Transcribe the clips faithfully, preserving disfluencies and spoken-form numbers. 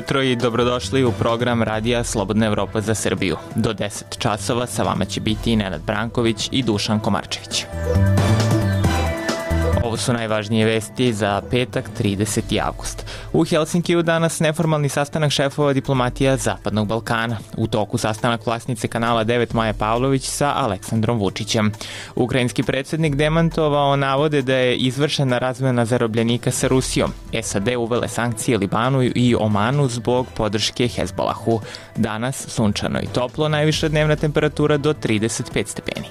jutro i dobrodošli u program Radija Slobodna Evropa za Srbiju. Do deset časova sa vama će biti Nenad Branković i Dušan Komarčević. Ovo su najvažnije vesti za petak, trideseti avgust. U Helsinkiju danas neformalni sastanak šefova diplomatija Zapadnog Balkana. U toku sastanak vlasnice kanala devet Maja Pavlović sa Aleksandrom Vučićem. Ukrajinski predsjednik demantovao navode da je izvršena razmena zarobljenika sa Rusijom. S A D uvele sankcije Libanu i Omanu zbog podrške Hezbolahu. Danas sunčano i toplo, najviša dnevna temperatura do trideset pet stepeni.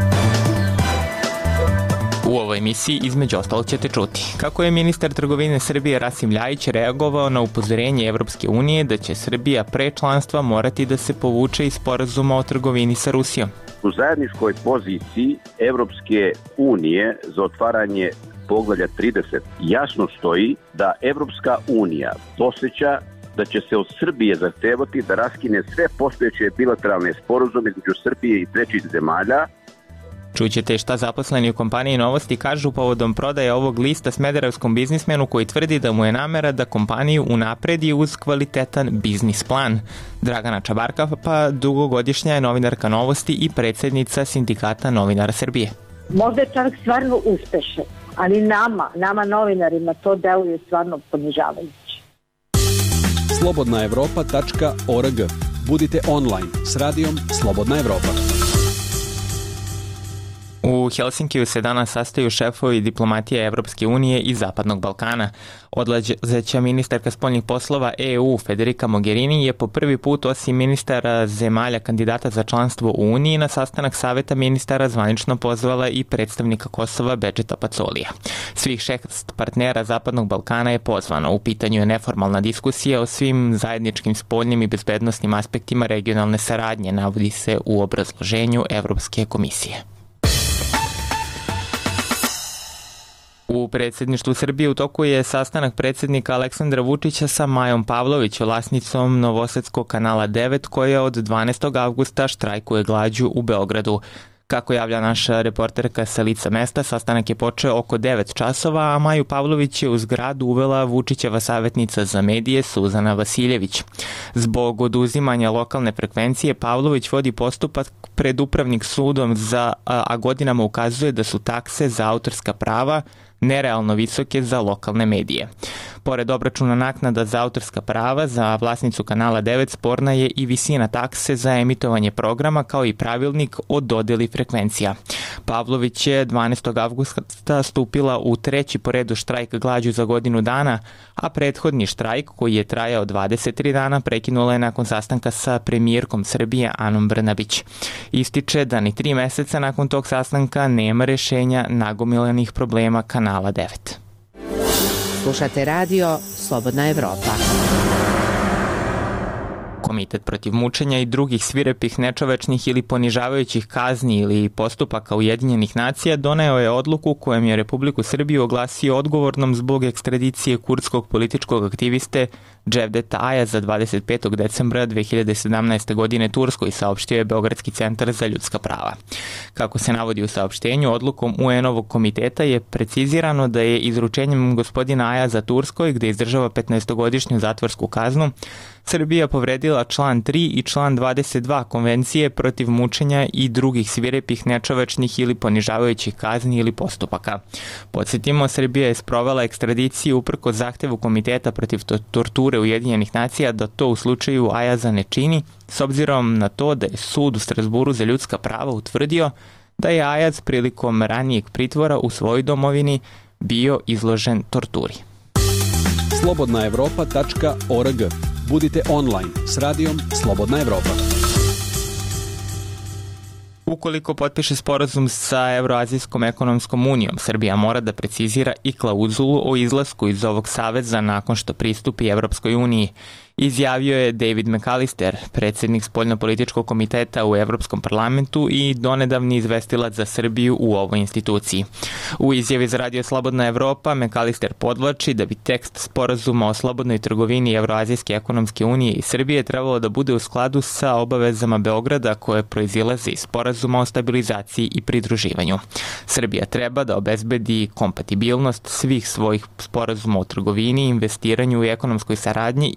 U ovoj emisiji između ostalog ćete čuti kako je ministar trgovine Srbije Rasim Ljajić reagovao na upozorenje Evropske unije da će Srbija pre članstva morati da se povuče iz sporazuma o trgovini sa Rusijom. U zajedničkoj poziciji Evropske unije za otvaranje poglavlja trideset jasno stoji da Evropska unija posjeća da će se od Srbije zahtevati da raskine sve postojeće bilateralne sporazume između Srbije i trećih zemalja. Čućete šta zaposleni u kompaniji Novosti kažu povodom prodaje ovog lista smederevskom biznismenu koji tvrdi da mu je namera da kompaniju unapredi uz kvalitetan biznis plan. Dragana Čabarka, pa dugogodišnja je novinarka Novosti i predsjednica Sindikata novinara Srbije. Možda je čovjek stvarno uspešan, ali nama, nama novinarima to deluje stvarno ponižavajuće. slobodna evropa tačka org. Budite online s radijom Slobodna Evropa. U Helsinkiju se danas sastaju šefovi diplomatije Evropske unije i Zapadnog Balkana. Odlazeća ministarka spoljnih poslova E U Federica Mogherini je po prvi put osim ministara zemalja kandidata za članstvo u Uniji na sastanak Saveta ministara zvanično pozvala i predstavnika Kosova Bedžeta Pacolija. Svih šest partnera Zapadnog Balkana je pozvano. U pitanju je neformalna diskusija o svim zajedničkim spoljnim i bezbednosnim aspektima regionalne saradnje, navodi se u obrazloženju Evropske komisije. U predsjedništvu Srbije u toku je sastanak predsjednika Aleksandra Vučića sa Majom Pavlović, vlasnicom novosadskog kanala devet, koja od dvanaestog avgusta štrajkuje glađu u Beogradu. Kako javlja naša reporterka sa lica mesta, sastanak je počeo oko devet časova, a Maju Pavlović je u zgradu uvela Vučićeva savjetnica za medije Suzana Vasiljević. Zbog oduzimanja lokalne frekvencije, Pavlović vodi postupak pred upravnim sudom, za, a, a godinama ukazuje da su takse za autorska prava nerealno visoke za lokalne medije. Pored obračuna naknada za autorska prava, za vlasnicu kanala devet sporna je i visina takse za emitovanje programa, kao i pravilnik o dodeli frekvencija. Pavlović je dvanaestog avgusta stupila u treći po redu štrajk glađu za godinu dana, a prethodni štrajk, koji je trajao dvadeset tri dana, prekinula je nakon sastanka sa premijerkom Srbije Anom Brnabić. Ističe da ni tri meseca nakon tog sastanka nema rešenja nagomilanih problema kanala devet. Slušate radio Slobodna Evropa. Komitet protiv mučenja i drugih svirepih, nečovečnih ili ponižavajućih kazni ili postupaka Ujedinjenih nacija doneo je odluku kojom je Republiku Srbiju oglasio odgovornom zbog ekstradicije kurdskog političkog aktiviste Cevdeta Ayaza dvadeset petog decembra dve hiljade sedamnaeste. godine Turskoj, saopštio je Beogradski centar za ljudska prava. Kako se navodi u saopštenju, odlukom U N-ovog komiteta je precizirano da je izručenjem gospodina Ayaza Turskoj, gde izdržava petnaestogodišnju zatvorsku kaznu, Srbija povredila član tri i član dvadeset dva Konvencije protiv mučenja i drugih svirepih, nečovečnih ili ponižavajućih kazni ili postupaka. Podsjetimo, Srbija je sprovela ekstradiciju uprkos zahtevu Komiteta protiv torture Ujedinjenih nacija da to u slučaju Ayaza ne čini, s obzirom na to da je sud u Strasburu za ljudska prava utvrdio da je Ayaz prilikom ranijeg pritvora u svojoj domovini bio izložen torturi. slobodna evropa tačka org. Budite online s radijom Slobodna Evropa. Ukoliko potpiše sporazum sa Evroazijskom ekonomskom unijom, Srbija mora da precizira i klauzulu o izlasku iz ovog saveza nakon što pristupi Evropskoj uniji. izjavio je David McAllister, predsjednik spoljnopolitičkog komiteta u Evropskom parlamentu i donedavni izvestilac za Srbiju u ovoj instituciji. U izjavi za Radio Slobodna Evropa McAllister podvlači da bi tekst sporazuma o slobodnoj trgovini Evroazijske ekonomske unije i Srbije trebalo da bude u skladu sa obavezama Beograda koje proizilaze iz sporazuma o stabilizaciji i pridruživanju. Srbija treba da obezbedi kompatibilnost svih svojih sporazuma o trgovini, investiranju i ekonomskoj saradnji i drugih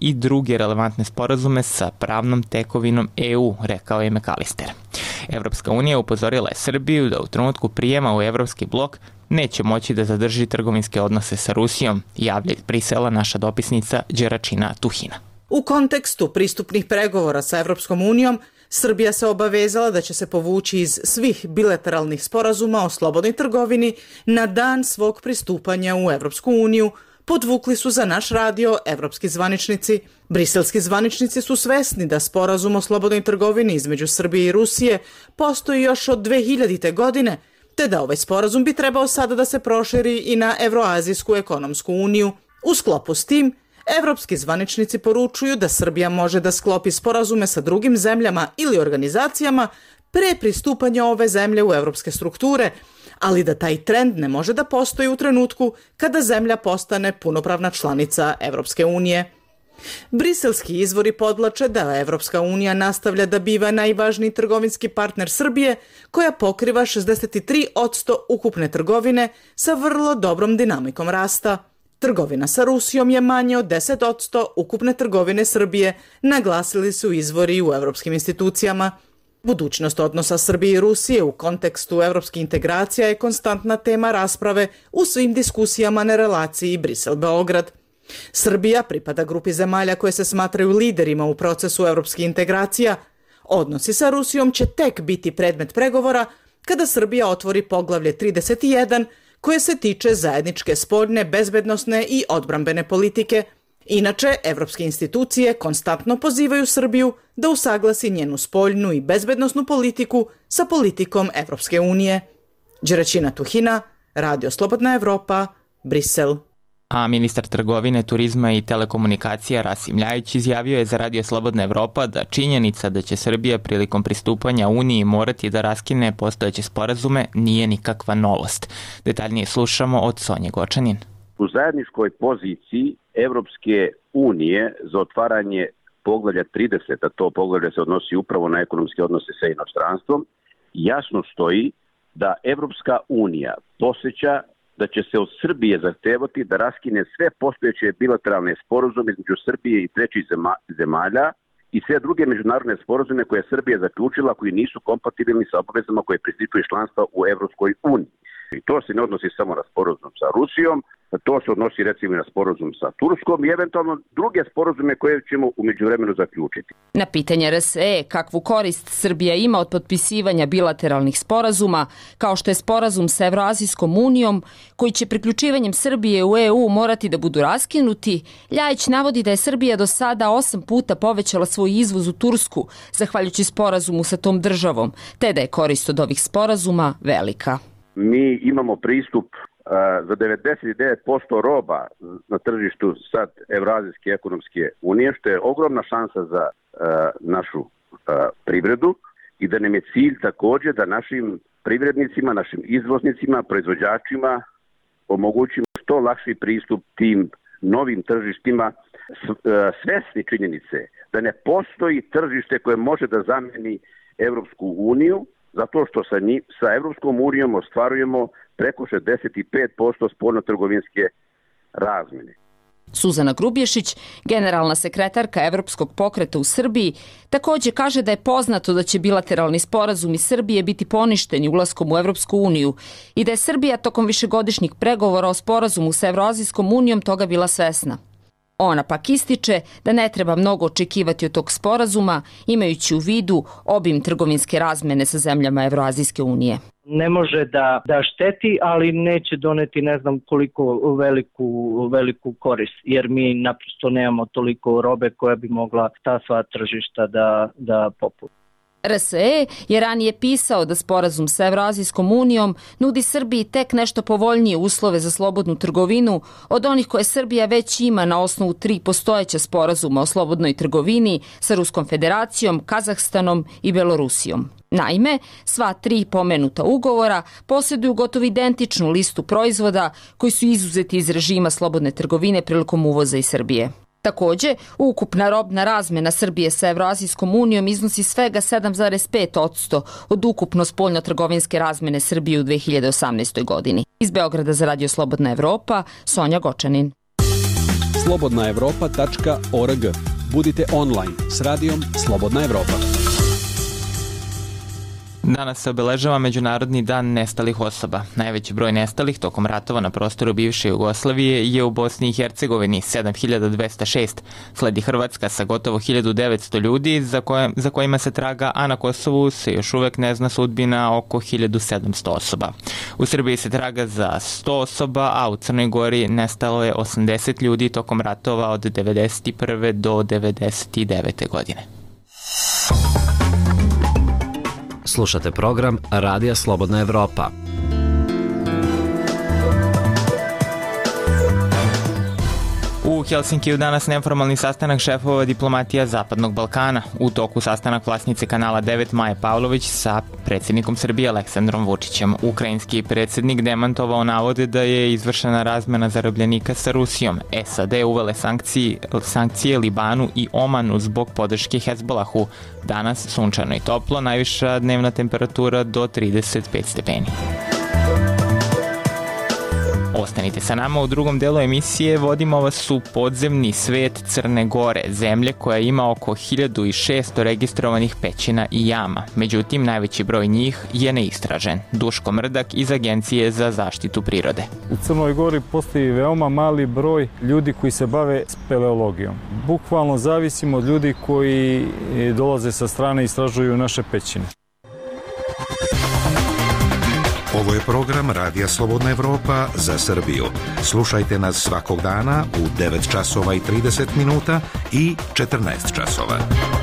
druge relevantne sporazume sa pravnom tekovinom E U, rekao je McAllister. Evropska unija upozorila je Srbiju da u trenutku prijema u evropski blok neće moći da zadrži trgovinske odnose sa Rusijom, javlja iz Brisela naša dopisnica Đeračina Tuhina. U kontekstu pristupnih pregovora sa Evropskom unijom, Srbija se obavezala da će se povući iz svih bilateralnih sporazuma o slobodnoj trgovini na dan svog pristupanja u Evropsku uniju, podvukli su za naš radio evropski zvaničnici. Briselski zvaničnici su svesni da sporazum o slobodnoj trgovini između Srbije i Rusije postoji još od dve hiljadite. godine, te da ovaj sporazum bi trebao sada da se proširi i na Evroazijsku ekonomsku uniju. U sklopu s tim, evropski zvaničnici poručuju da Srbija može da sklopi sporazume sa drugim zemljama ili organizacijama pre pristupanja ove zemlje u evropske strukture, ali da taj trend ne može da postoji u trenutku kada zemlja postane punopravna članica Evropske unije. Briselski izvori podvlače da Evropska unija nastavlja da biva najvažniji trgovinski partner Srbije, koja pokriva šezdeset tri posto ukupne trgovine sa vrlo dobrom dinamikom rasta. Trgovina sa Rusijom je manje od deset posto ukupne trgovine Srbije, naglasili su izvori u evropskim institucijama. Budućnost odnosa Srbije i Rusije u kontekstu evropskih integracija je konstantna tema rasprave u svim diskusijama na relaciji Brisel-Beograd. Srbija pripada grupi zemalja koje se smatraju liderima u procesu evropskih integracija. Odnosi sa Rusijom će tek biti predmet pregovora kada Srbija otvori poglavlje trideset jedan, koje se tiče zajedničke spoljne, bezbednosne i odbrambene politike. Inače, evropske institucije konstantno pozivaju Srbiju da usaglasi njenu spoljnu i bezbednosnu politiku sa politikom Evropske unije. Đeračina Tuhina, Radio Slobodna Evropa, Brisel. A ministar trgovine, turizma i telekomunikacija Rasim Ljajić izjavio je za Radio Slobodna Evropa da činjenica da će Srbija prilikom pristupanja Uniji morati da raskine postojeće sporazume nije nikakva novost. Detaljnije slušamo od Sonje Gočanin. U zajedničkoj poziciji Evropske unije za otvaranje poglavlja trideset, a to poglavlje se odnosi upravo na ekonomske odnose sa inostranstvom, jasno stoji da Evropska unija posjeća da će se od Srbije zahtevati da raskine sve postojeće bilateralne sporazume između Srbije i trećih zemalja i sve druge međunarodne sporazume koje je Srbija zaključila koji nisu kompatibilni sa obavezama koje prističu iz članstva u Evropskoj uniji. I to se ne odnosi samo na sporazum sa Rusijom, to se odnosi recimo i na sporazum sa Turskom i eventualno druge sporazume koje ćemo u međuvremenu zaključiti. Na pitanje R S E kakvu korist Srbija ima od potpisivanja bilateralnih sporazuma, kao što je sporazum sa Evroazijskom unijom, koji će priključivanjem Srbije u E U morati da budu raskinuti, Ljajić navodi da je Srbija do sada osam puta povećala svoj izvoz u Tursku, zahvaljujući sporazumu sa tom državom, te da je korist od ovih sporazuma velika. Mi imamo pristup za devedeset devet posto roba na tržištu sad Evroazijske ekonomske unije, što je ogromna šansa za uh, našu uh, privredu i da nam je cilj također da našim privrednicima, našim izvoznicima, proizvođačima omogućimo što lakši pristup tim novim tržištima, s, uh, svesni činjenice da ne postoji tržište koje može da zameni Evropsku uniju, zato što sa, njim, sa Evropskom unijom ostvarujemo preko šezdeset pet posto spoljnotrgovinske razmjene. Suzana Grubješić, generalna sekretarka Evropskog pokreta u Srbiji, također kaže da je poznato da će bilateralni sporazumi Srbije biti poništeni ulaskom u Evropsku uniju i da je Srbija tokom višegodišnjih pregovora o sporazumu sa Evroazijskom unijom toga bila svesna. Ona pak ističe da ne treba mnogo očekivati od tog sporazuma, imajući u vidu obim trgovinske razmene sa zemljama Evroazijske unije. Ne može da, da šteti, ali neće doneti ne znam koliko veliku, veliku korist, jer mi naprosto nemamo toliko robe koja bi mogla ta sva tržišta da, da popuni. R S E je ranije pisao da sporazum sa Evroazijskom unijom nudi Srbiji tek nešto povoljnije uslove za slobodnu trgovinu od onih koje Srbija već ima na osnovu tri postojeća sporazuma o slobodnoj trgovini sa Ruskom federacijom, Kazahstanom i Belorusijom. Naime, sva tri pomenuta ugovora posjeduju gotovo identičnu listu proizvoda koji su izuzeti iz režima slobodne trgovine prilikom uvoza iz Srbije. Također, ukupna robna razmjena Srbije sa Evroazijskom unijom iznosi svega sedam zarez pet posto od ukupno spoljno-trgovinske razmjene Srbije u dve hiljade osamnaestoj. godini. Iz Beograda za Radio Slobodna Evropa, Sonja Gočanin. slobodna evropa tačka org. Budite online s radijom Slobodna Evropa. Danas se obeležava Međunarodni dan nestalih osoba. Najveći broj nestalih tokom ratova na prostoru bivše Jugoslavije je u Bosni i Hercegovini sedam hiljada dvesta šest. Sledi Hrvatska sa gotovo hiljadu devetsto ljudi za, koje, za kojima se traga, a na Kosovu se još uvek ne zna sudbina oko hiljadu sedamsto osoba. U Srbiji se traga za sto osoba, a u Crnoj Gori nestalo je osamdeset ljudi tokom ratova od devedeset prve do devedeset devete godine. Slušate program Radija Slobodna Evropa. U Helsinkiju danas neformalni sastanak šefova diplomatija Zapadnog Balkana. U toku sastanak vlasnice kanala devet Maje Pavlović sa predsjednikom Srbije Aleksandrom Vučićem. Ukrajinski predsjednik demantovao navode da je izvršena razmena zarobljenika sa Rusijom. S A D uvele sankcije, sankcije Libanu i Omanu zbog podrške Hezbolahu. Danas sunčano i toplo, najviša dnevna temperatura do trideset pet stepeni. Ostanite sa nama, u drugom delu emisije vodimo vas u podzemni svet Crne Gore, zemlje koja ima oko hiljadu šesto registrovanih pećina i jama. Međutim, najveći broj njih je neistražen. Duško Mrdak iz Agencije za zaštitu prirode. U Crnoj Gori postoji veoma mali broj ljudi koji se bave speleologijom. Bukvalno zavisimo od ljudi koji dolaze sa strane i istražuju naše pećine. Ovo je program Radija Slobodna Evropa za Srbiju. Slušajte nas svakog dana u devet časova i trideset minuta i četrnaest časova.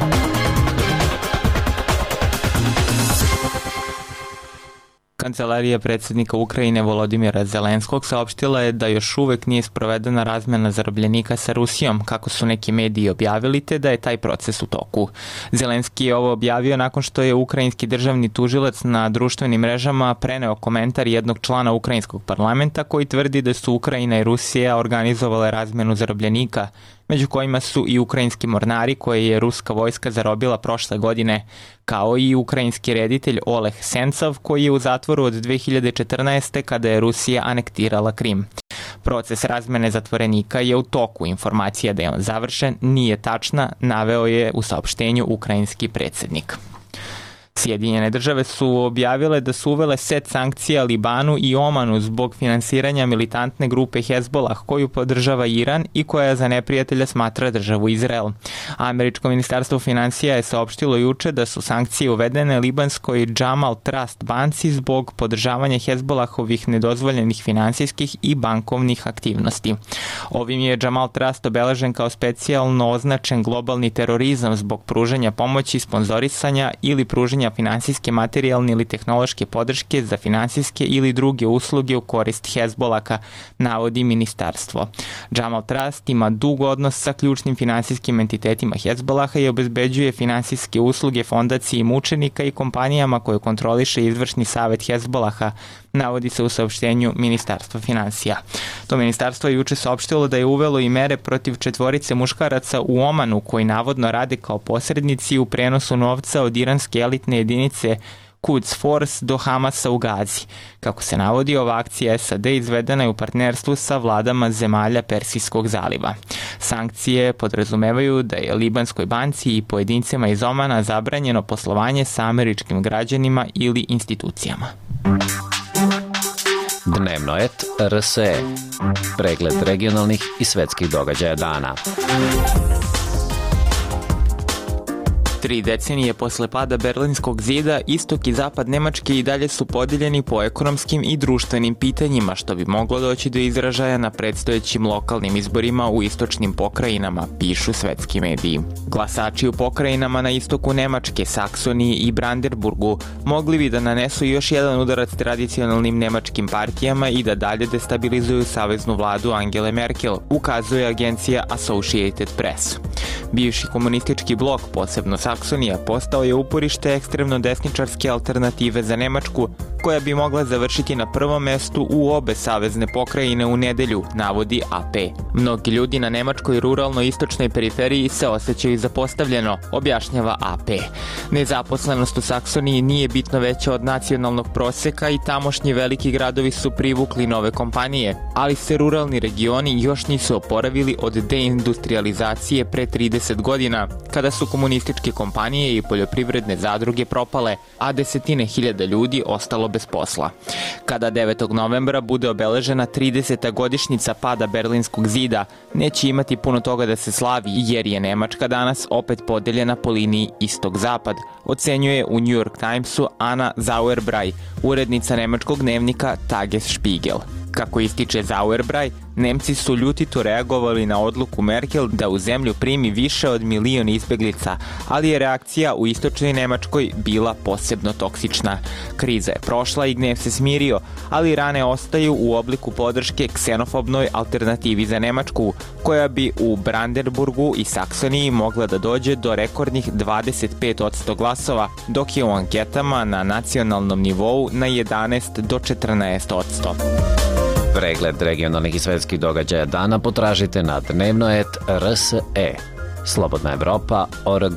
Kancelarija predsjednika Ukrajine Volodimira Zelenskog saopštila je da još uvek nije sprovedena razmena zarobljenika sa Rusijom, kako su neki mediji objavili, te da je taj proces u toku. Zelenski je ovo objavio nakon što je ukrajinski državni tužilac na društvenim mrežama preneo komentar jednog člana ukrajinskog parlamenta koji tvrdi da su Ukrajina i Rusija organizovale razmenu zarobljenika, među kojima su i ukrajinski mornari koje je ruska vojska zarobila prošle godine, kao i ukrajinski reditelj Oleg Sencov koji je u zatvoru od dve hiljade četrnaeste. kada je Rusija anektirala Krim. Proces razmene zatvorenika je u toku, informacija da je on završen nije tačna, naveo je u saopštenju ukrajinski predsjednik. Sjedinjene države su objavile da su uvele set sankcija Libanu i Omanu zbog finansiranja militantne grupe Hezbolah koju podržava Iran i koja za neprijatelja smatra državu Izrael. Američko ministarstvo financija je saopštilo juče da su sankcije uvedene libanskoj Jamal Trust banci zbog podržavanja Hezbolahovih nedozvoljenih finansijskih i bankovnih aktivnosti. Ovim je Jamal Trust obeležen kao specijalno označen globalni terorizam zbog pružanja pomoći, sponzorisanja ili pružanja finansijske, materijalne ili tehnološke podrške za finansijske ili druge usluge u korist Hezbolaka, navodi ministarstvo. Jamal Trust ima dug odnos sa ključnim finansijskim entitetima Hezbolaha i obezbeđuje finansijske usluge fondaciji mučenika i kompanijama koje kontroliše izvršni savet Hezbolaha, navodi se u saopštenju Ministarstva financija. To ministarstvo je juče saopštilo da je uvelo i mere protiv četvorice muškaraca u Omanu koji navodno rade kao posrednici u prenosu novca od iranske elitne jedinice Quds Force do Hamasa u Gazi. Kako se navodi, ova akcija S A D izvedena je u partnerstvu sa vladama zemalja Persijskog zaliva. Sankcije podrazumevaju da je Libanskoj banci i pojedincima iz Omana zabranjeno poslovanje sa američkim građanima ili institucijama. Dnevno et R S E. Pregled regionalnih i svetskih događaja dana. Tri decenije posle pada Berlinskog zida, istok i zapad Nemačke i dalje su podijeljeni po ekonomskim i društvenim pitanjima, što bi moglo doći do izražaja na predstojećim lokalnim izborima u istočnim pokrajinama, pišu svetski mediji. Glasači u pokrajinama na istoku Nemačke, Saksoniji i Brandenburgu mogli bi da nanesu još jedan udarac tradicionalnim nemačkim partijama i da dalje destabilizuju saveznu vladu Angele Merkel, ukazuje agencija Associated Press. Bivši komunistički blok, posebno Saksonija, postao je uporište ekstremno desničarske alternative za Nemačku, koja bi mogla završiti na prvom mestu u obe savezne pokrajine u nedelju, navodi A P. Mnogi ljudi na nemačkoj ruralno-istočnoj periferiji se osjećaju zapostavljeno, objašnjava A P. Nezaposlenost u Saksoniji nije bitno veća od nacionalnog proseka i tamošnji veliki gradovi su privukli nove kompanije, ali se ruralni regioni još nisu oporavili od deindustrializacije pre trideset godina, kada su komunističke kompanije i poljoprivredne zadruge propale, a desetine hiljada ljudi ostalo bez posla. Kada devetog novembra bude obeležena trideseta godišnjica pada Berlinskog zida, neće imati puno toga da se slavi, jer je Nemačka danas opet podeljena po liniji istok-zapad, ocenjuje u New York Timesu Ana Zauerbrei, urednica nemačkog dnevnika Tagesspiegel. Kako ističe Zauerbrei, Nemci su ljutito reagovali na odluku Merkel da u zemlju primi više od milion izbeglica, ali je reakcija u istočnoj Nemačkoj bila posebno toksična. Kriza je prošla i gnev se smirio, ali rane ostaju u obliku podrške ksenofobnoj alternativi za Nemačku, koja bi u Brandenburgu i Saksoniji mogla da dođe do rekordnih dvadeset pet posto glasova, dok je u anketama na nacionalnom nivou na jedanaest do četrnaest posto. Pregled regionalnih i svetskih događaja dana potražite na dnevnoet R S E. Slobodna Evropa tačka org.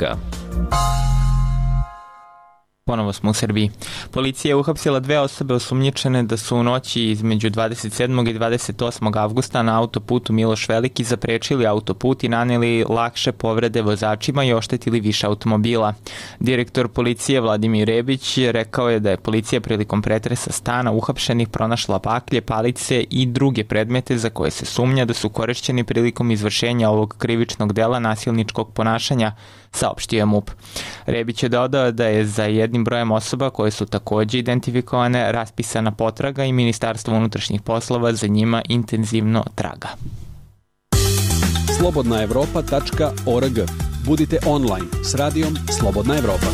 Ponovo smo u Srbiji. Policija je uhapsila dve osobe osumnjičene da su u noći između dvadeset sedmog i dvadeset osmog avgusta na autoputu Miloš Veliki zaprečili autoput i naneli lakše povrede vozačima i oštetili više automobila. Direktor policije Vladimir Rebić rekao je da je policija prilikom pretresa stana uhapšenih pronašla baklje, palice i druge predmete za koje se sumnja da su korišćeni prilikom izvršenja ovog krivičnog dela nasilničkog ponašanja, saopštio je M U P. Rebić je dodao da je za jednim brojem osoba koje su takođe identifikovane raspisana potraga i Ministarstvo unutrašnjih poslova za njima intenzivno traga. slobodna evropa tačka org. Budite online s radijom Slobodna Evropa.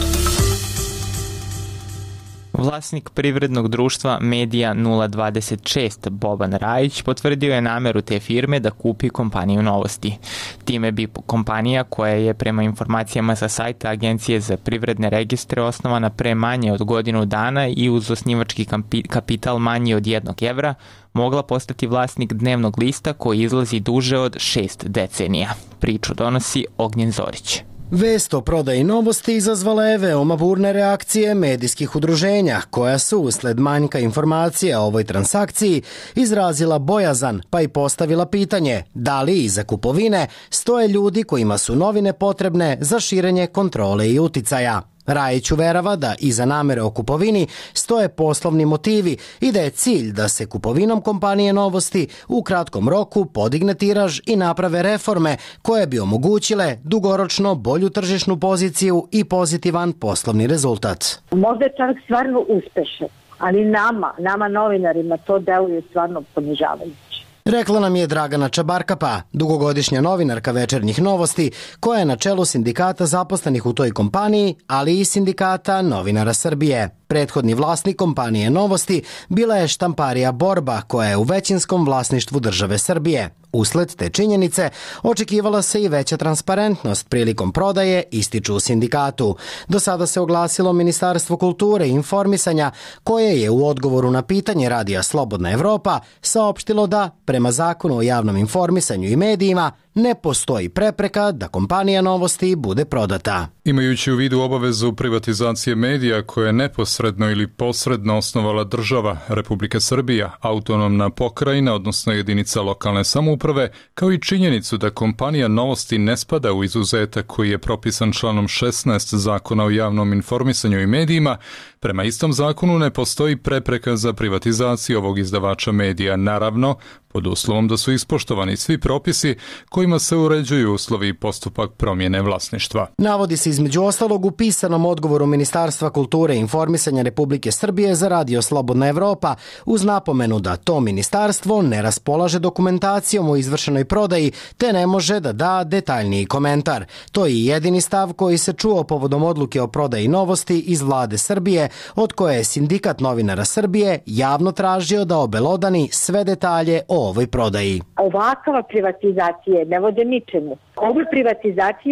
Vlasnik privrednog društva Medija nula dvadeset šest Boban Rajić potvrdio je nameru te firme da kupi kompaniju Novosti. Time bi kompanija, koja je prema informacijama sa sajta Agencije za privredne registre osnovana pre manje od godinu dana i uz osnivački kapital manji od jednog evra, mogla postati vlasnik dnevnog lista koji izlazi duže od šest decenija. Priču donosi Ognjen Zorić. Vest o prodaji Novosti izazvala je veoma burne reakcije medijskih udruženja, koja su usled manjka informacija o ovoj transakciji izrazila bojazan, pa i postavila pitanje da li iza kupovine stoje ljudi kojima su novine potrebne za širenje kontrole i uticaja. Rajić uverava da iza namere o kupovini stoje poslovni motivi i da je cilj da se kupovinom kompanije Novosti u kratkom roku podigne tiraž i naprave reforme koje bi omogućile dugoročno bolju tržišnu poziciju i pozitivan poslovni rezultat. Možda je čovjek stvarno uspešan, ali nama, nama novinarima to deluje stvarno ponižavajuće. Rekla nam je Dragana Čabarkapa, dugogodišnja novinarka Večernjih novosti, koja je na čelu sindikata zaposlenih u toj kompaniji, ali i sindikata novinara Srbije. Prethodni vlasnik kompanije Novosti bila je štamparija Borba, koja je u većinskom vlasništvu države Srbije. Usled te činjenice očekivala se i veća transparentnost prilikom prodaje, ističu u sindikatu. Do sada se oglasilo Ministarstvo kulture i informisanja, koje je u odgovoru na pitanje radija Slobodna Evropa saopštilo da, prema Zakonu o javnom informisanju i medijima, ne postoji prepreka da kompanija Novosti bude prodata. Imajući u vidu obavezu privatizacije medija koje je neposredno ili posredno osnovala država Republike Srbija, autonomna pokrajina, odnosno jedinica lokalne samouprave, kao i činjenicu da kompanija Novosti ne spada u izuzetak koji je propisan članom šesnaest Zakona o javnom informisanju i medijima, prema istom zakonu ne postoji prepreka za privatizaciju ovog izdavača medija, naravno, pod uslovom da su ispoštovani svi propisi kojima se uređuju uslovi i postupak promjene vlasništva. Navodi se između ostalog u pisanom odgovoru Ministarstva kulture i informisanja Republike Srbije za radio Slobodna Evropa, uz napomenu da to ministarstvo ne raspolaže dokumentacijom o izvršenoj prodaji, te ne može da da detaljniji komentar. To je jedini stav koji se čuo povodom odluke o prodaji Novosti iz vlade Srbije, od koje je Sindikat novinara Srbije javno tražio da obelodani sve detalje o ovoj prodaji. Ovakva privatizacije ne vode ničemu. Ove privatizacije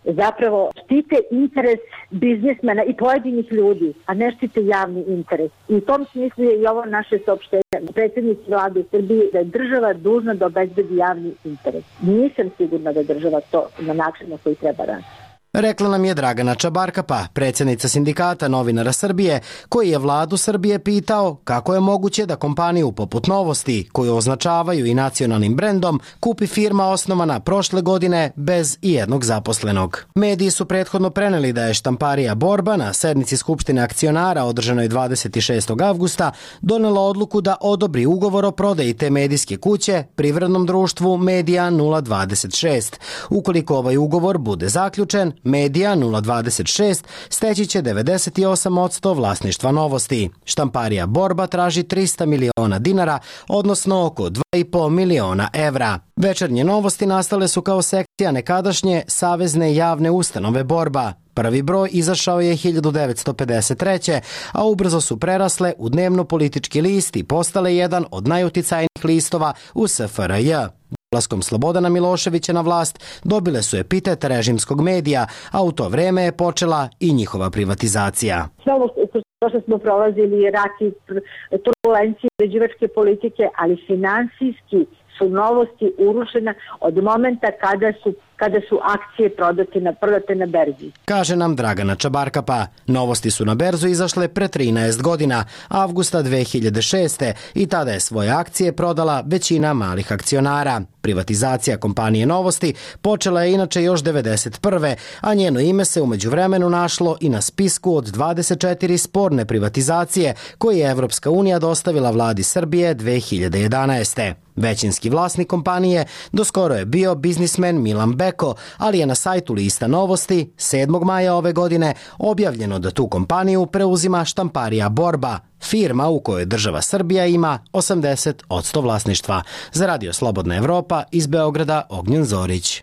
zapravo štite interes biznismena i pojedinih ljudi, a ne štite javni interes. I u tom smislu je i ovo naše saopštenje predsjednici vlade Srbije da je država dužna da obezbedi javni interes. Nisam sigurna da država to na način na koji treba raditi. Rekla nam je Dragana Čabarkapa, predsjednica sindikata novinara Srbije, koji je vladu Srbije pitao kako je moguće da kompaniju poput Novosti, koju označavaju i nacionalnim brendom, kupi firma osnovana prošle godine bez ijednog zaposlenog. Mediji su prethodno preneli da je štamparija Borba na sednici Skupštine akcionara održanoj dvadeset šestog avgusta donela odluku da odobri ugovor o prodaji te medijske kuće privrednom društvu Medija nula dvadeset šest. Ukoliko ovaj ugovor bude zaključen, Medija nula dvadeset šest steći će devedeset osam posto vlasništva Novosti. Štamparija Borba traži trista miliona dinara, odnosno oko dva i po miliona evra. Večernje Novosti nastale su kao sekcija nekadašnje Savezne javne ustanove Borba. Prvi broj izašao je hiljadu devetsto pedeset treće. a ubrzo su prerasle u dnevno-politički list i postale jedan od najuticajnijih listova u S F R J. Dolaskom Slobodana Miloševića na vlast dobile su epitet režimskog medija, a u to vreme je počela i njihova privatizacija. Sve ovo što smo prolazili, rati, turbulencije, uređivačke politike, ali finansijski su Novosti urušena od momenta kada su kada su akcije prodate na, prodate na berzi. Kaže nam Dragana Čabarkapa, Novosti su na berzu izašle pre trinaest godina, avgusta dve hiljade šeste. i tada je svoje akcije prodala većina malih akcionara. Privatizacija kompanije Novosti počela je inače još devedeset prve. a njeno ime se u međuvremenu našlo i na spisku od dvadeset četiri sporne privatizacije koje je Evropska unija dostavila vladi Srbije dve hiljade jedanaeste. Većinski vlasnik kompanije doskoro je bio biznismen Milan Beko, ali je na sajtu lista Novosti sedmog maja ove godine objavljeno da tu kompaniju preuzima štamparija Borba, firma u kojoj država Srbija ima osamdeset posto vlasništva. Za Radio Slobodna Evropa iz Beograda Ognjen Zorić.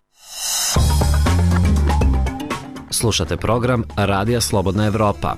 Slušate program Radija Slobodna Evropa.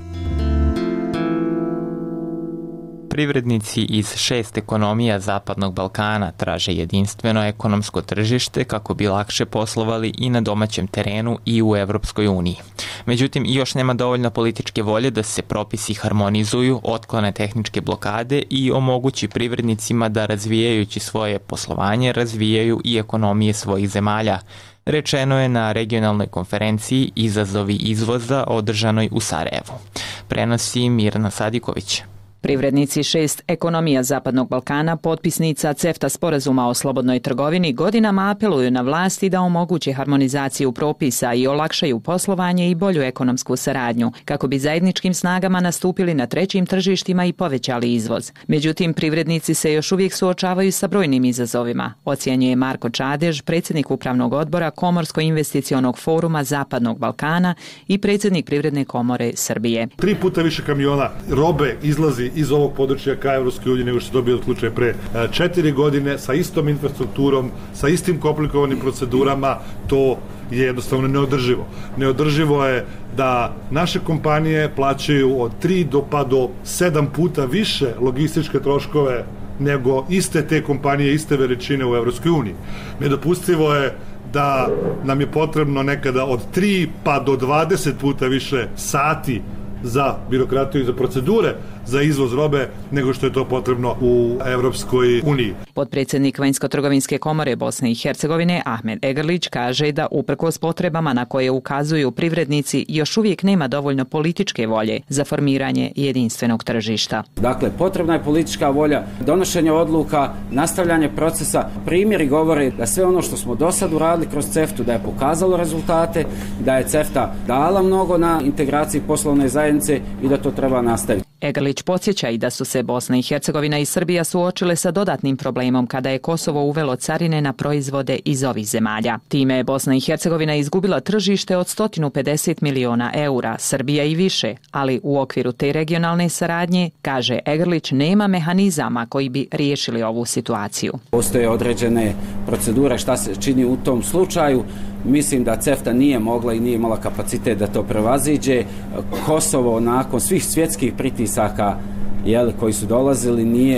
Privrednici iz šest ekonomija Zapadnog Balkana traže jedinstveno ekonomsko tržište kako bi lakše poslovali i na domaćem terenu i u Evropskoj uniji. Međutim, još nema dovoljno političke volje da se propisi harmonizuju, otklone tehničke blokade i omogući privrednicima da razvijajući svoje poslovanje, razvijaju i ekonomije svojih zemalja. Rečeno je na regionalnoj konferenciji Izazovi izvoza održanoj u Sarajevu. Prenosi Mirna Sadiković. Privrednici šest ekonomija Zapadnog Balkana, potpisnica CEFTA sporazuma o slobodnoj trgovini, godinama apeluju na vlasti da omoguće harmonizaciju propisa i olakšaju poslovanje i bolju ekonomsku saradnju, kako bi zajedničkim snagama nastupili na trećim tržištima i povećali izvoz. Međutim, privrednici se još uvijek suočavaju sa brojnim izazovima, ocjenjuje Marko Čadež, predsjednik Upravnog odbora Komorsko-investicionog foruma Zapadnog Balkana i predsjednik Privredne komore Srbije. Tri puta više kamiona robe izlazi iz ovog područja ka Evropskoj uniji nego što je bio slučaj pre četiri godine, sa istom infrastrukturom, sa istim komplikovanim procedurama. To je jednostavno neodrživo. Neodrživo je da naše kompanije plaćaju od tri do pa do sedam puta više logističke troškove nego iste te kompanije, iste veličine u Evropskoj uniji. Nedopustivo je da nam je potrebno nekada od tri pa do dvadeset puta više sati za birokratiju i za procedure za izvoz robe nego što je to potrebno u Evropskoj uniji. Potpredsjednik Vanjsko-trgovinske komore Bosne i Hercegovine Ahmed Egrlić kaže da uprkos potrebama na koje ukazuju privrednici još uvijek nema dovoljno političke volje za formiranje jedinstvenog tržišta. Dakle, potrebna je politička volja, donošenje odluka, nastavljanje procesa. Primjeri govore da sve ono što smo do sad uradili kroz CEFTA da je pokazalo rezultate, da je CEFTA dala mnogo na integraciji poslovne zajednice i da to treba nastaviti. Egrlić podsjeća i da su se Bosna i Hercegovina i Srbija suočile sa dodatnim problemom kada je Kosovo uvelo carine na proizvode iz ovih zemalja. Time je Bosna i Hercegovina izgubila tržište od sto pedeset miliona eura, Srbija i više, ali u okviru te regionalne saradnje, kaže Egrlić, nema mehanizama koji bi riješili ovu situaciju. Postoje određene procedure šta se čini u tom slučaju. Mislim da CEFTA nije mogla i nije imala kapacitet da to prevaziđe. Kosovo nakon svih svjetskih pritisaka jel, koji su dolazili nije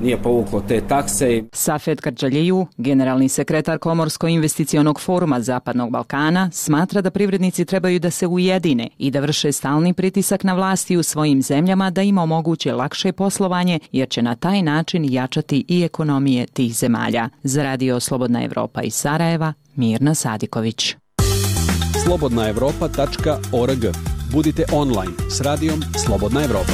nije povuklo te takse. Safet Kardžaliju, generalni sekretar Komorsko-investicionog foruma Zapadnog Balkana, smatra da privrednici trebaju da se ujedine i da vrše stalni pritisak na vlasti u svojim zemljama da im omoguće lakše poslovanje, jer će na taj način jačati i ekonomije tih zemalja. Za Radio Slobodna Evropa iz Sarajeva, Mirna Sadiković. slobodna evropa tačka org. Budite online s radijom Slobodna Evropa.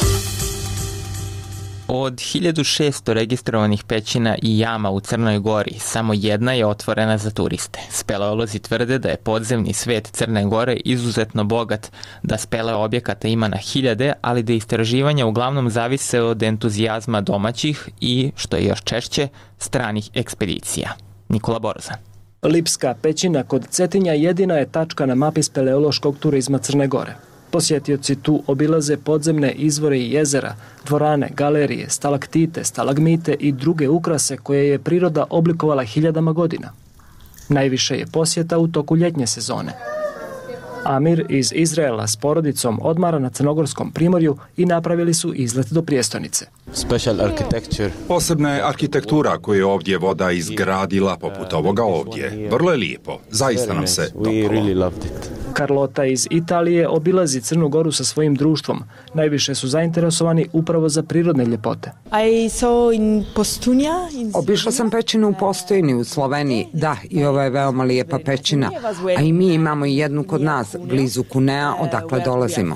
Od hiljadu šesto registrovanih pećina i jama u Crnoj Gori, samo jedna je otvorena za turiste. Speleolozi tvrde da je podzemni svet Crne Gore izuzetno bogat, da spele objekata ima na hiljade, ali da istraživanja uglavnom zavise od entuzijazma domaćih i, što je još češće, stranih ekspedicija. Nikola Borozan. Lipska pećina kod Cetinja jedina je tačka na mapi speleološkog turizma Crne Gore. Posjetioci tu obilaze podzemne izvore i jezera, dvorane, galerije, stalaktite, stalagmite i druge ukrase koje je priroda oblikovala hiljadama godina. Najviše je posjeta u toku ljetnje sezone. Amir iz Izraela s porodicom odmara na Crnogorskom primorju i napravili su izlet do prijestolnice. Posebna je arhitektura koju je ovdje voda izgradila poput ovoga ovdje. Vrlo je lijepo. Zaista nam se dopalo. Carlota iz Italije obilazi Crnu Goru sa svojim društvom. Najviše su zainteresovani upravo za prirodne ljepote. Obišla sam pećinu u Postojni u Sloveniji. Da, i ovo je veoma lijepa pećina. A i mi imamo i jednu kod nas, blizu Kunea, odakle dolazimo.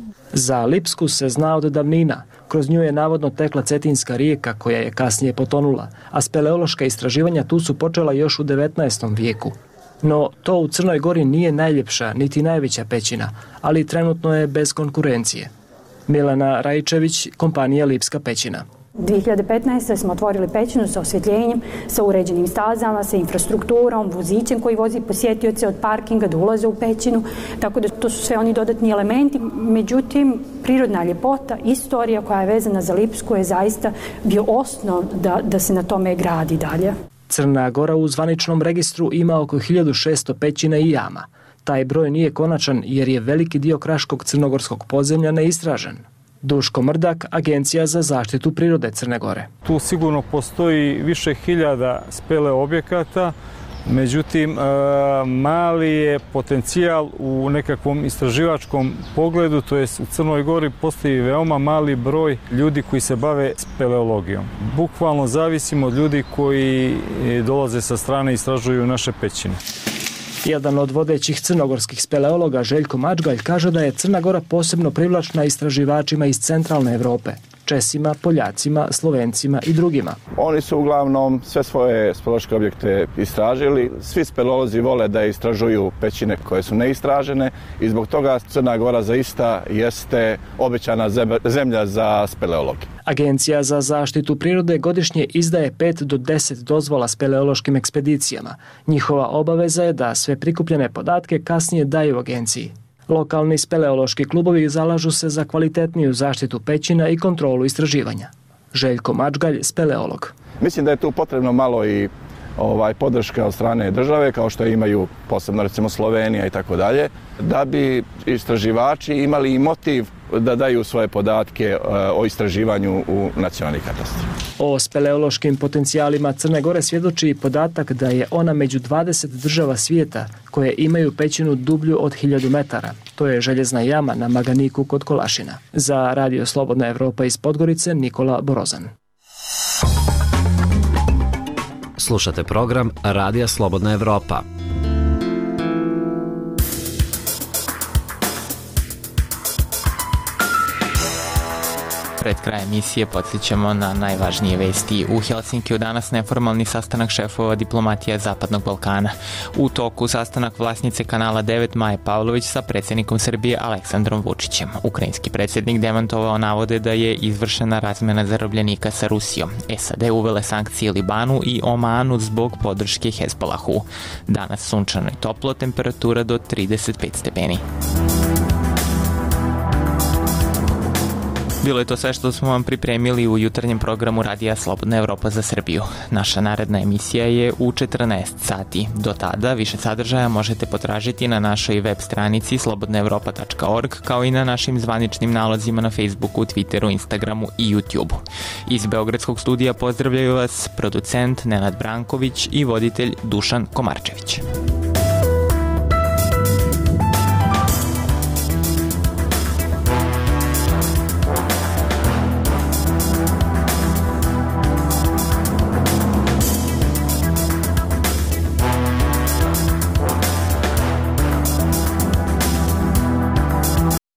Za Lipsku se zna od davnina. Kroz nju je navodno tekla Cetinska rijeka koja je kasnije potonula, a speleološka istraživanja tu su počela još u devetnaestom vijeku. No, to u Crnoj Gori nije najljepša niti najveća pećina, ali trenutno je bez konkurencije. Milana Rajčević, kompanija Lipska pećina. dvije hiljade petnaeste. smo otvorili pećinu sa osvjetljenjem, sa uređenim stazama, sa infrastrukturom, vozićem koji vozi posjetioce od parkinga da ulaze u pećinu, tako da to su sve oni dodatni elementi. Međutim, prirodna ljepota, istorija koja je vezana za Lipsku je zaista bio osnov da, da se na tome gradi dalje. Crna Gora u zvaničnom registru ima oko hiljadu šesto pećina i jama. Taj broj nije konačan jer je veliki dio kraškog crnogorskog podzemlja neistražen. Duško Mrdak, Agencija za zaštitu prirode Crne Gore. Tu sigurno postoji više hiljada spele objekata, međutim mali je potencijal u nekakvom istraživačkom pogledu, to jest u Crnoj Gori postoji veoma mali broj ljudi koji se bave speleologijom. Bukvalno zavisimo od ljudi koji dolaze sa strane i istražuju naše pećine. Jedan od vodećih crnogorskih speleologa, Željko Mačgalj, kaže da je Crna Gora posebno privlačna istraživačima iz centralne Evrope, Česima, Poljacima, Slovencima i drugima. Oni su uglavnom sve svoje speleološke objekte istražili. Svi speleolozi vole da istražuju pećine koje su neistražene i zbog toga Crna Gora zaista jeste obećana zemlja za speleologi. Agencija za zaštitu prirode godišnje izdaje pet do deset dozvola speleološkim ekspedicijama. Njihova obaveza je da sve prikupljene podatke kasnije daju agenciji. Lokalni speleološki klubovi zalažu se za kvalitetniju zaštitu pećina i kontrolu istraživanja. Željko Mačgalj, speleolog. Mislim da je tu potrebno malo i ovaj podrška od strane države, kao što imaju posebno recimo Slovenija i tako dalje, da bi istraživači imali i motiv da daju svoje podatke o istraživanju u nacionalni katastar. O speleološkim potencijalima Crne Gore svjedoči i podatak da je ona među dvadeset država svijeta koje imaju pećinu dublju od hiljadu metara. To je željezna jama na Maganiku kod Kolašina. Za Radio Slobodna Evropa iz Podgorice, Nikola Borozan. Slušate program Radija Slobodna Evropa. Pred kraj emisije podsjećamo na najvažnije vesti. U Helsinkiju danas neformalni sastanak šefova diplomatija Zapadnog Balkana. U toku sastanak vlasnice kanala devet Maje Pavlović sa predsjednikom Srbije Aleksandrom Vučićem. Ukrajinski predsjednik demantovao navode da je izvršena razmjena zarobljenika sa Rusijom. S A D uvele sankcije Libanu i Omanu zbog podrške Hezbollahu. Danas sunčano i toplo, temperatura do trideset pet stepeni. Bilo je to sve što smo vam pripremili u jutarnjem programu Radija Slobodna Evropa za Srbiju. Naša naredna emisija je u četrnaest sati. Do tada više sadržaja možete potražiti na našoj web stranici slobodna evropa tačka org, kao i na našim zvaničnim nalozima na Facebooku, Twitteru, Instagramu i YouTubeu. Iz Beogradskog studija pozdravljaju vas producent Nenad Branković i voditelj Dušan Komarčević.